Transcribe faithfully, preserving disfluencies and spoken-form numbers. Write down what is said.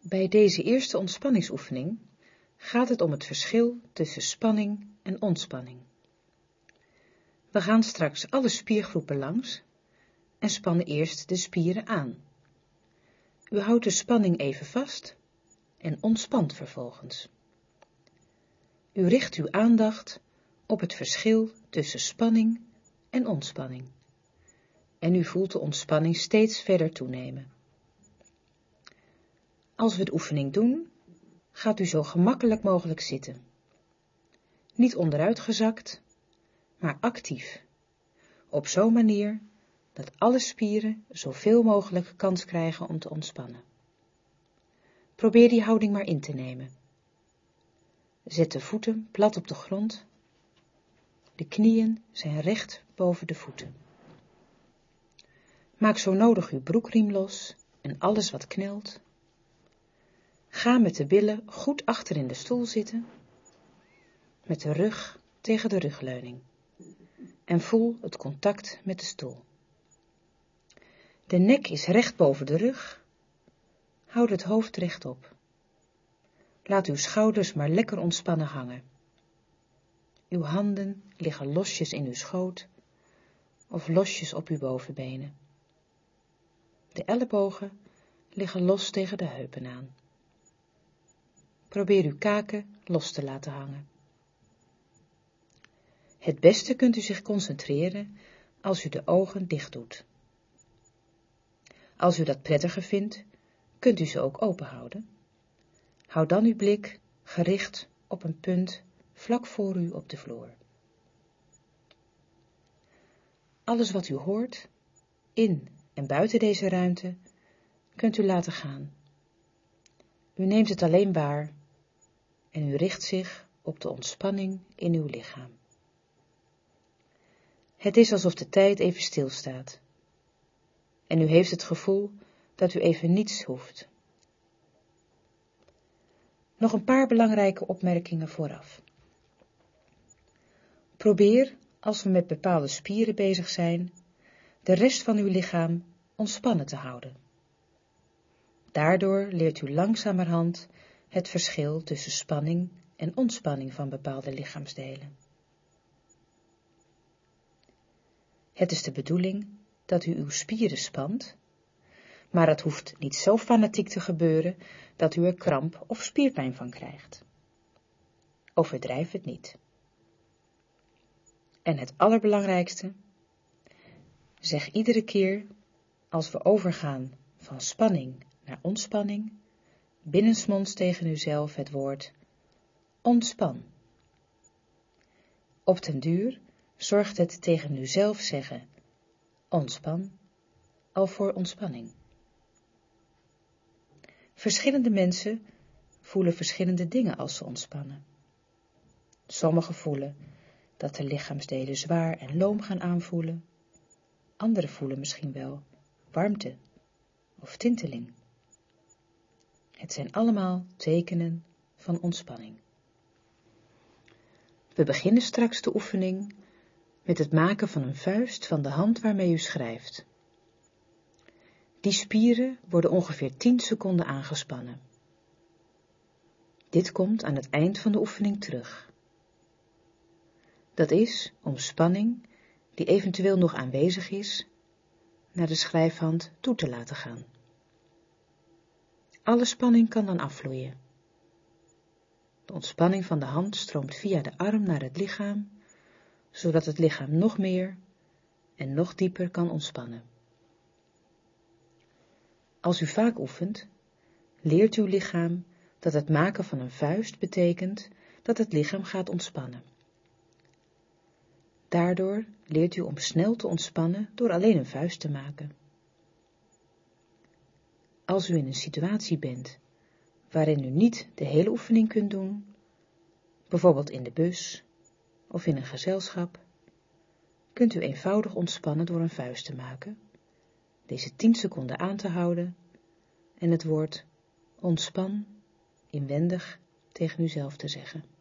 Bij deze eerste ontspanningsoefening gaat het om het verschil tussen spanning en ontspanning. We gaan straks alle spiergroepen langs en spannen eerst de spieren aan. U houdt de spanning even vast en ontspant vervolgens. U richt uw aandacht op het verschil tussen spanning en ontspanning. En u voelt de ontspanning steeds verder toenemen. Als we de oefening doen, gaat u zo gemakkelijk mogelijk zitten. Niet onderuitgezakt, maar actief. Op zo'n manier dat alle spieren zoveel mogelijk kans krijgen om te ontspannen. Probeer die houding maar in te nemen. Zet de voeten plat op de grond. De knieën zijn recht boven de voeten. Maak zo nodig uw broekriem los en alles wat knelt. Ga met de billen goed achter in de stoel zitten, met de rug tegen de rugleuning en voel het contact met de stoel. De nek is recht boven de rug, houd het hoofd rechtop. Laat uw schouders maar lekker ontspannen hangen. Uw handen liggen losjes in uw schoot of losjes op uw bovenbenen. De ellebogen liggen los tegen de heupen aan. Probeer uw kaken los te laten hangen. Het beste kunt u zich concentreren als u de ogen dicht doet. Als u dat prettiger vindt, kunt u ze ook open houden. Houd dan uw blik gericht op een punt vlak voor u op de vloer. Alles wat u hoort, in en buiten deze ruimte, kunt u laten gaan. U neemt het alleen waar en u richt zich op de ontspanning in uw lichaam. Het is alsof de tijd even stilstaat en u heeft het gevoel dat u even niets hoeft. Nog een paar belangrijke opmerkingen vooraf. Probeer, als we met bepaalde spieren bezig zijn, de rest van uw lichaam ontspannen te houden. Daardoor leert u langzamerhand het verschil tussen spanning en ontspanning van bepaalde lichaamsdelen. Het is de bedoeling dat u uw spieren spant, maar het hoeft niet zo fanatiek te gebeuren dat u er kramp of spierpijn van krijgt. Overdrijf het niet. En het allerbelangrijkste, zeg iedere keer als we overgaan van spanning naar ontspanning, binnensmonds tegen uzelf het woord ontspan. Op den duur zorgt het tegen uzelf zeggen ontspan al voor ontspanning. Verschillende mensen voelen verschillende dingen als ze ontspannen. Sommigen voelen dat de lichaamsdelen zwaar en loom gaan aanvoelen. Anderen voelen misschien wel warmte of tinteling. Het zijn allemaal tekenen van ontspanning. We beginnen straks de oefening met het maken van een vuist van de hand waarmee u schrijft. Die spieren worden ongeveer tien seconden aangespannen. Dit komt aan het eind van de oefening terug. Dat is om spanning, die eventueel nog aanwezig is, naar de schrijfhand toe te laten gaan. Alle spanning kan dan afvloeien. De ontspanning van de hand stroomt via de arm naar het lichaam, zodat het lichaam nog meer en nog dieper kan ontspannen. Als u vaak oefent, leert uw lichaam dat het maken van een vuist betekent dat het lichaam gaat ontspannen. Daardoor leert u om snel te ontspannen door alleen een vuist te maken. Als u in een situatie bent waarin u niet de hele oefening kunt doen, bijvoorbeeld in de bus of in een gezelschap, kunt u eenvoudig ontspannen door een vuist te maken, deze tien seconden aan te houden en het woord ontspan inwendig tegen uzelf te zeggen.